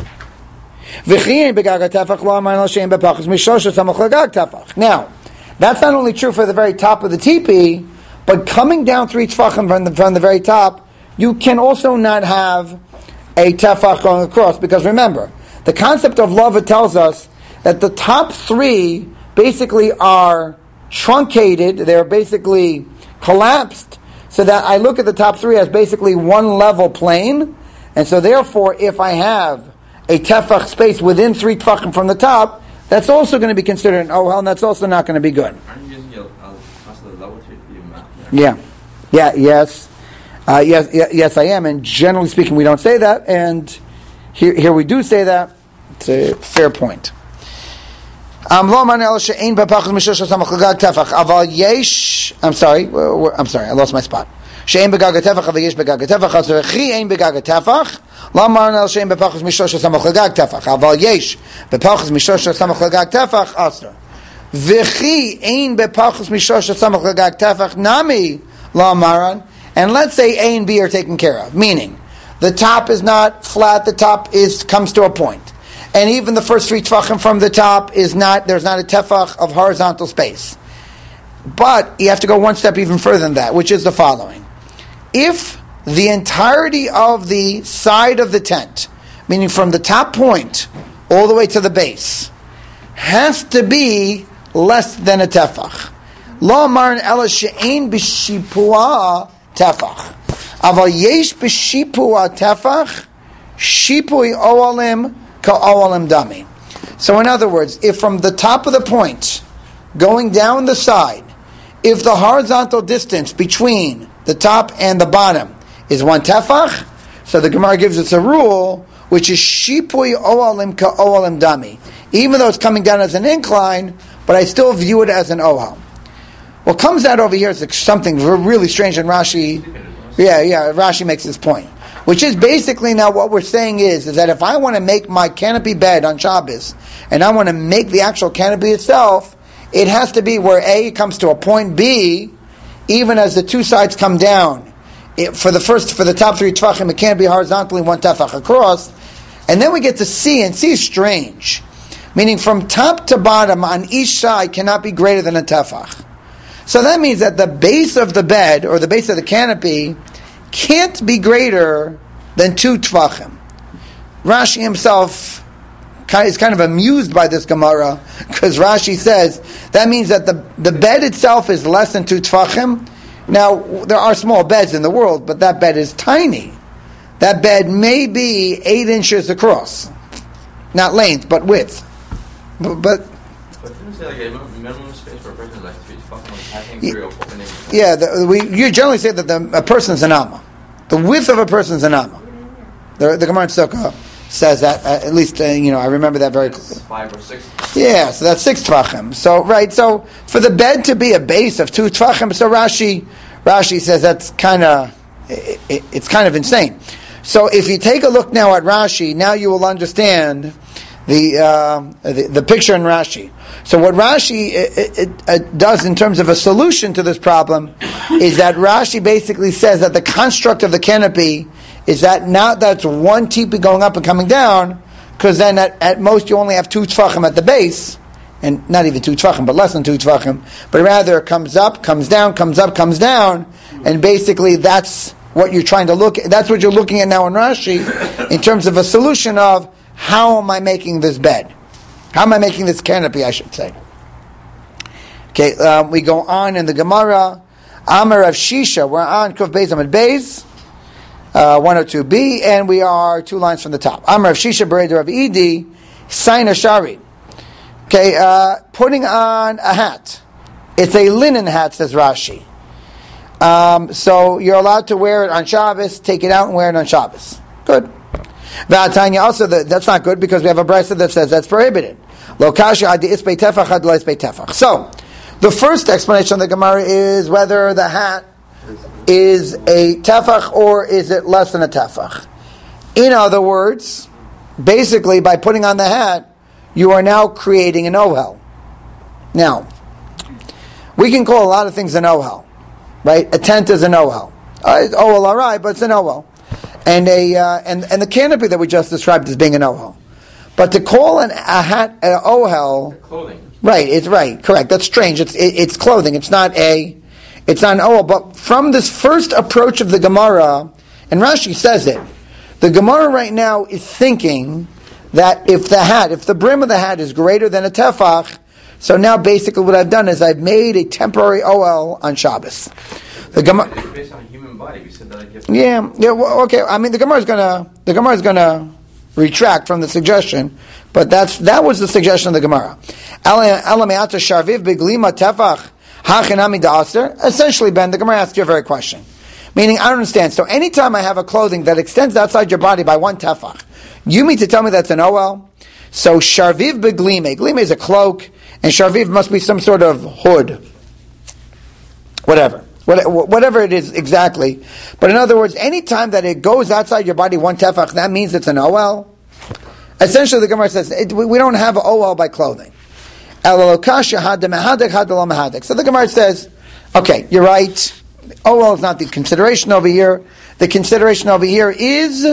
Now, that's not only true for the very top of the teepee, but coming down 3 tefachim from the very top, you can also not have a tefach going across, because remember, the concept of lava tells us that the top 3 basically are truncated, they're basically collapsed, so that I look at the top 3 as basically one level plane, and so therefore if I have a tefach space within 3 tefachim from the top, that's also going to be considered an ohel, and that's also not going to be good. Aren't you using the lower to your mouth? Yes, I am, and generally speaking we don't say that, and here we do say that. It's a fair point. I'm sorry, I lost my spot. She'ein begaga tefach, אבל יש בגג tefach, אז וכי אין בגג tefach, לא אמרנו על שאין בפחד משלוש הסמוך לגג tefach, אבל יש בפחד משלוש הסמוך לגג tefach, אסור. וכי אין בפחד משלוש הסמוך לגג tefach, נמי לא אמרן, and let's say A and B are taken care of, meaning the top is not flat, the top comes to a point. And even the first 3 tefachim from the top there's not a tefach of horizontal space. But you have to go one step even further than that, which is the following. If the entirety of the side of the tent, meaning from the top point all the way to the base, has to be less than a tefach. Lo amarin ela she'ein b'shipua tefach. Aval yesh b'shipua tefach, shipui oalim ka'oalim dami. So in other words, if from the top of the point, going down the side, if the horizontal distance between the top and the bottom is 1 tefach, so the Gemara gives us a rule, which is shipui oalim ka'oalim dami. Even though it's coming down as an incline, but I still view it as an ohel. What comes out over here is something really strange, and Rashi makes this point. Which is basically now what we're saying is that if I want to make my canopy bed on Shabbos, and I want to make the actual canopy itself, it has to be where A comes to a point B, even as the 2 sides come down. For the top 3 tefachim, it can't be horizontally 1 tefach across. And then we get to C, and C is strange. Meaning from top to bottom on each side cannot be greater than a tefach. So that means that the base of the bed, or the base of the canopy, can't be greater than 2 tefachim. Rashi himself is kind of amused by this Gemara, because Rashi says that means that the bed itself is less than 2 tefachim. Now, there are small beds in the world, but that bed is tiny. That bed may be 8 inches across. Not length, but width. But didn't you say like a minimum space for a person is like 3 tefachim? I think 3 or 4 inches. Yeah, you generally say that a person's an amma. The width of a person's an amma. The Gemara in Sukkah says that, at least, I remember that very clearly. 5 or 6. Yeah, so that's 6 tvachim. So, right, so for the bed to be a base of 2 tvachim, so Rashi says that's it's kind of insane. So if you take a look now at Rashi, now you will understand the picture in Rashi. So what Rashi it does in terms of a solution to this problem is that Rashi basically says that the construct of the canopy is that not that's one teepee going up and coming down, because then at most you only have 2 tefachim at the base, and not even 2 tefachim, but less than 2 tefachim, but rather it comes up, comes down, comes up, comes down, and basically that's what you're trying to look at. That's what you're looking at now in Rashi in terms of a solution of how am I making this bed? How am I making this canopy, I should say? Okay, we go on in the Gemara. Amar of Shisha, we're on Kuf Beis Amid Beis, 102b, and we are 2 lines from the top. Amar of Shisha, Bereder of Edi, Sain Ashari. Okay, putting on a hat. It's a linen hat, says Rashi. So you're allowed to wear it on Shabbos, take it out and wear it on Shabbos. Good. V'atanya also, that's not good because we have a brisa that says that's prohibited. Lo kasha adi isbei tefach ad lo isbei tefach. So, the first explanation of the Gemara is whether the hat is a tefach or is it less than a tefach. In other words, basically by putting on the hat, you are now creating an ohel. Now, we can call a lot of things an ohel, right? A tent is an ohel. It's ohel alright, but it's an ohel. And the canopy that we just described as being an ohel. But to call a hat an ohel, clothing. Right, it's right, correct. That's strange. It's clothing. It's not an ohel. But from this first approach of the Gemara, and Rashi says it, the Gemara right now is thinking that if the brim of the hat is greater than a tefach, so now basically what I've done is I've made a temporary ohel on Shabbos. The Gemara. It's based on a human body. We said that again. Yeah. Well, okay. I mean, the Gemara is gonna retract from the suggestion, but that was the suggestion of the Gemara. Essentially, Ben, the Gemara asks you a very question. Meaning, I don't understand. So, anytime I have a clothing that extends outside your body by 1 tefach, you mean to tell me that's an ohel? So, sharviv beglime. Glime is a cloak, and sharviv must be some sort of hood. Whatever it is exactly. But in other words, any time that it goes outside your body 1 tefach, that means it's an ohel. Essentially, the Gemara says, we don't have an ohel by clothing. So the Gemara says, okay, you're right. Ohel is not the consideration over here. The consideration over here is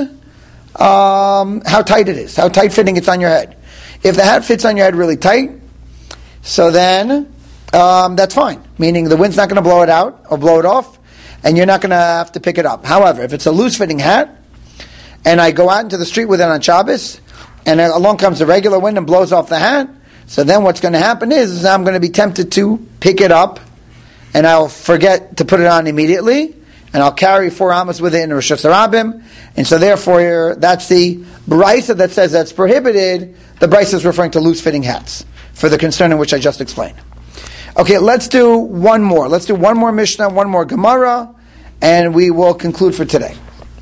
how tight it is, how tight-fitting it's on your head. If the hat fits on your head really tight, so then that's fine. Meaning the wind's not going to blow it out or blow it off, and you're not going to have to pick it up. However, if it's a loose-fitting hat, and I go out into the street with it on Shabbos, and along comes the regular wind and blows off the hat, so then what's going to happen is I'm going to be tempted to pick it up, and I'll forget to put it on immediately, and I'll carry 4 amos with it in Rosh Hashanah, and so therefore that's the brisa that says that's prohibited. The brisa is referring to loose-fitting hats for the concern in which I just explained. Okay, let's do one more. Let's do one more Mishnah, one more Gemara, and we will conclude for today.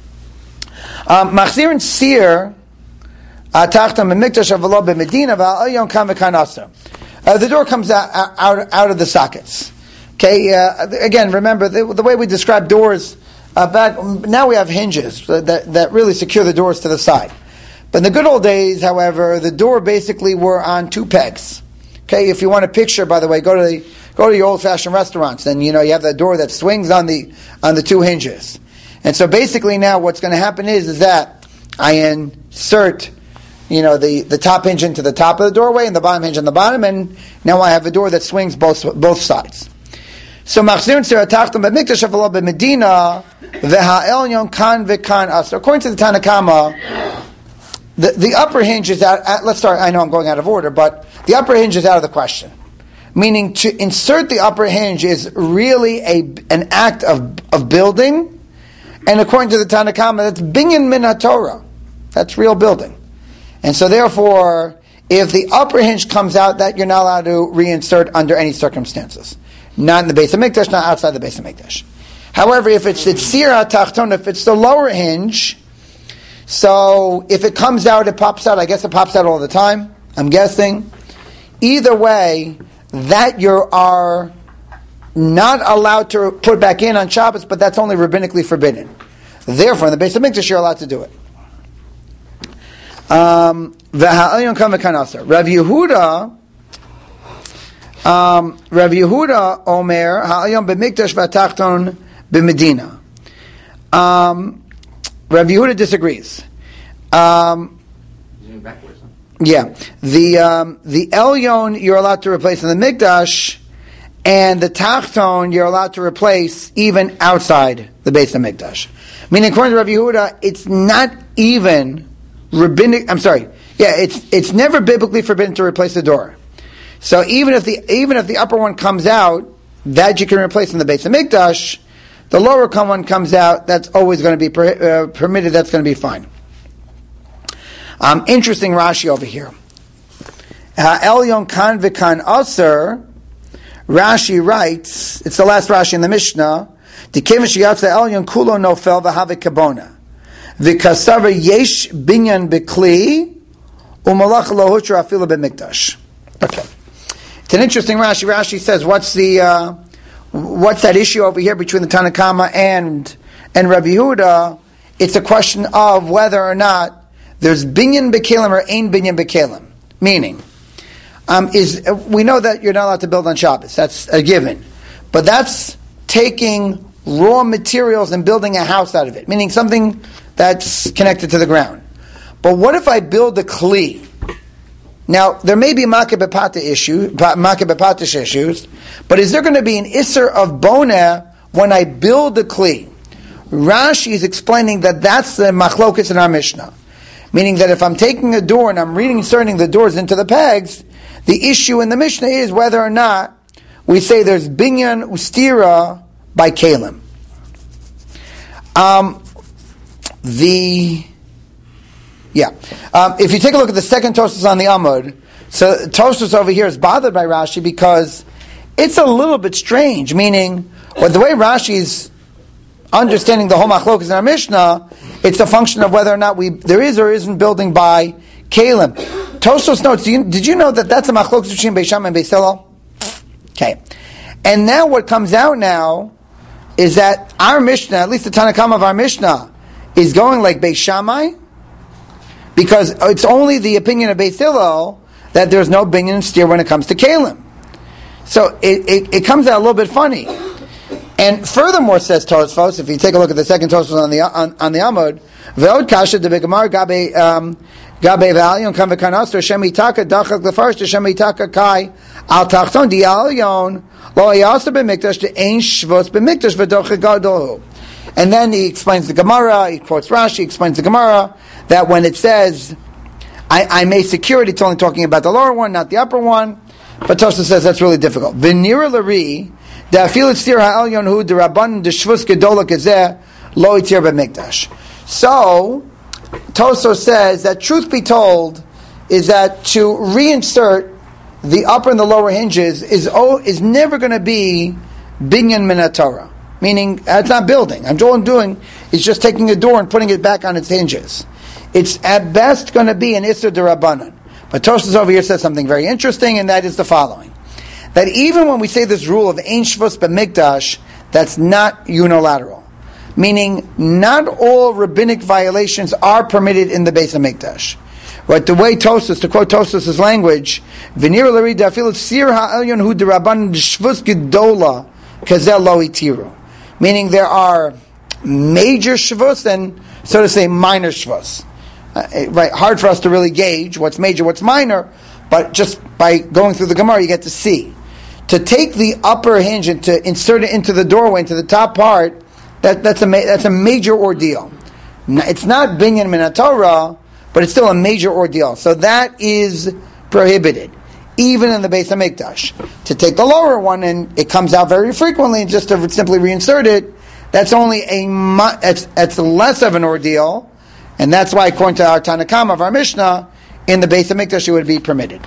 Machzir and Seir atachtam b'mikdash avalo b'medina v'al'yon kam v'kan. The door comes out of the sockets. Okay, again, remember the way we describe doors. Now we have hinges that really secure the doors to the side. But in the good old days, however, the door basically were on 2 pegs. Okay, if you want a picture, by the way, go to your old-fashioned restaurants. Then you have that door that swings on the 2 hinges. And so basically now what's going to happen is that I insert the top hinge into the top of the doorway and the bottom hinge on the bottom, and now I have a door that swings both sides. So machzir seratachtam b'mikdash avalo b'medina v'ha'elyon kan v'kan asar. According to the Tanna Kama, the upper hinge is out. Let's start. I know I'm going out of order, but the upper hinge is out of the question. Meaning, to insert the upper hinge is really an act of building, and according to the Tanna Kama, that's binyan min haTorah. That's real building, and so therefore, if the upper hinge comes out, that you're not allowed to reinsert under any circumstances. Not in the Beis HaMikdash, not outside the Beis HaMikdash. However, if it's Seir HaTachton, if it's the lower hinge, So if it comes out, it pops out. I guess it pops out all the time, I'm guessing. Either way, that you are not allowed to put back in on Shabbos, but that's only rabbinically forbidden. Therefore, in the Beis HaMikdash, you're allowed to do it. Rav Yehuda Omer Ha'ayom b'Mikdash v'Tachton b'Medina. Rav Yehuda disagrees. Backwards, huh? Yeah, the Elyon you're allowed to replace in the Mikdash, and the Tachton you're allowed to replace even outside the Beis HaMikdash. Meaning, according to Rav Yehuda, it's not even rabbinic. I'm sorry. Yeah, it's never biblically forbidden to replace the door. So even if the upper one comes out, that you can replace in the Beis HaMikdash, the lower one comes out, that's always going to be permitted. That's going to be fine. Interesting Rashi over here. Elyon kan v'kan aser. Rashi writes, it's the last Rashi in the Mishnah. D'keven sheyatza elyon kulo nofel v'have kabona. V'kasava yesh binyan b'kli u'malach lo hutra afilu b'mikdash. Okay. It's an interesting Rashi. Rashi says, what's that issue over here between the Tanna Kama and Rabbi Yehuda? It's a question of whether or not there's binyan b'kelim or ain binyan b'kelim. Meaning, we know that you're not allowed to build on Shabbos. That's a given. But that's taking raw materials and building a house out of it. Meaning something that's connected to the ground. But what if I build a kli? Now, there may be makeh b'patish issues, but is there going to be an isser of boneh when I build a kli? Rashi is explaining that that's the machlokas in our Mishnah. Meaning that if I'm taking a door and I'm reinserting the doors into the pegs, the issue in the Mishnah is whether or not we say there's binyan ustira by kalim. If you take a look at the second Tosfos on the Amud, so Tosfos over here is bothered by Rashi because it's a little bit strange. Meaning, the way Rashi's understanding the whole machlokas in our Mishnah, it's a function of whether or not there is or isn't building by kalim. Tosfos notes, did you know that that's a machlokas between Beis Shammai and Beis Hillel? Okay. And now what comes out now is that our Mishnah, at least the Tanna Kama of our Mishnah, is going like Beis Shammai, because it's only the opinion of Beis Hillel that there's no binyan steer when it comes to kalim. So it comes out a little bit funny. And furthermore, says Tosfos, if you take a look at the second Tosfos on the Amud, Ve'od kasha de begamar gabe v'alyon kam v'kanaster Shem itaka dachak lefarsh Shem itaka kai al tachton di alyon lo yasa b'mikdash de ein shvos b'mikdash v'dochak gadol. And then he explains the Gemara, he quotes Rashi, explains the Gemara, that when it says, I may secure it, it's only talking about the lower one, not the upper one. But Tosfos says that's really difficult. V'nira l'ri, da'afil etzir ha'elyon hu d'rabban d'shvus gedola gezeh lo itzir b'mikdash. So, Tosfos says that truth be told, is that to reinsert the upper and the lower hinges is never going to be binyan min haTorah. Meaning, it's not building. All I'm doing is just taking a door and putting it back on its hinges. It's at best going to be an Isser D'Rabbanan. But Tosfos over here says something very interesting, and that is the following. That even when we say this rule of Ein Shvus B'Mikdash, that's not unilateral. Meaning, not all rabbinic violations are permitted in the Beis HaMikdash. But the way Tosfos, to quote Tosfos' language, V'nir l'ri da'afil sir ha'elyon hu d'Rabbanan d'shvus gedola kazel lo itiru. Meaning there are major shvus and, so to say, minor shvus. Right, hard for us to really gauge what's major, what's minor, but just by going through the Gemara, you get to see. To take the upper hinge and to insert it into the doorway, into the top part, that's a major ordeal. It's not binyan min haTorah, but it's still a major ordeal. So that is prohibited, even in the Beis HaMikdash. To take the lower one, and it comes out very frequently, and just to simply reinsert it, that's only that's less of an ordeal, and that's why, according to our Tanna Kama of our Mishnah, in the Beis HaMikdash it would be permitted.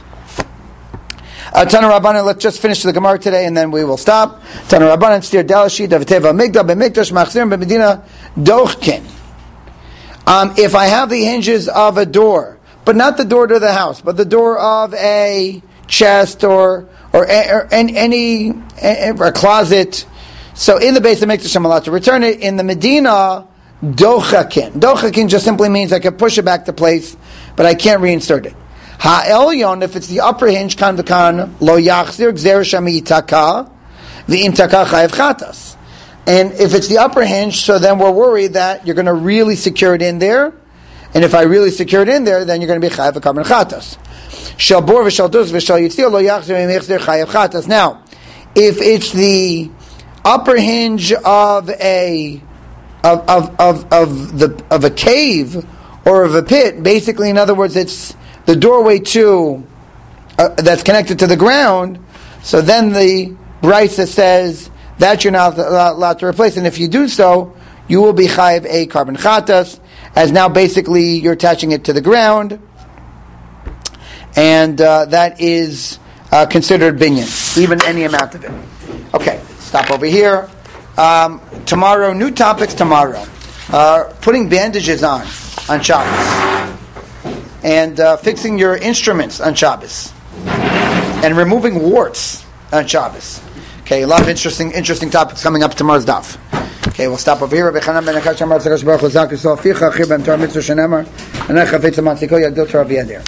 Tana Rabbanan, let's just finish the Gemara today, and then we will stop. Tana Rabbanan, Stir Dalashit, Avteva Migdal, B'Mikdash, Machzirim, B'Medina, Dochkin. If I have the hinges of a door, but not the door to the house, but the door of a chest or any a closet. So in the base, it makes I'm allowed to return it. In the Medina, dochakin. Dochakin just simply means I can push it back to place, but I can't reinsert it. Ha'elyon, if it's the upper hinge, kan v'kan, lo yachzir gzer shami yitaka, v'im taka chayev chatas. And if it's the upper hinge, so then we're worried that you're going to really secure it in there. And if I really secure it in there, then you're going to be chayev v'karban chatas. Shel bor v'shel dus v'shel yitzil lo yachzir v'im yichzir chayev chatas. Now, if it's the upper hinge of a cave or of a pit, basically, in other words, it's the doorway to that's connected to the ground. So then the brisa says that you're not allowed to replace, and if you do so, you will be chayiv a karban chatas, as now basically you're attaching it to the ground, and that is considered binyan, even any amount of it. Okay, stop over here. Tomorrow, new topics tomorrow. Putting bandages on Shabbos. And fixing your instruments on Shabbos. And removing warts on Shabbos. Okay, a lot of interesting topics coming up tomorrow's daf. Okay, we'll stop over here. Rabbi Chanan ben Akash Amar Tzakash Baruch Hu Zak Yisrael Ficha Achir Ben Torah Mitzvah Shenemar Anach Chafetz Amatziko Yagdil Torah V'Yadir.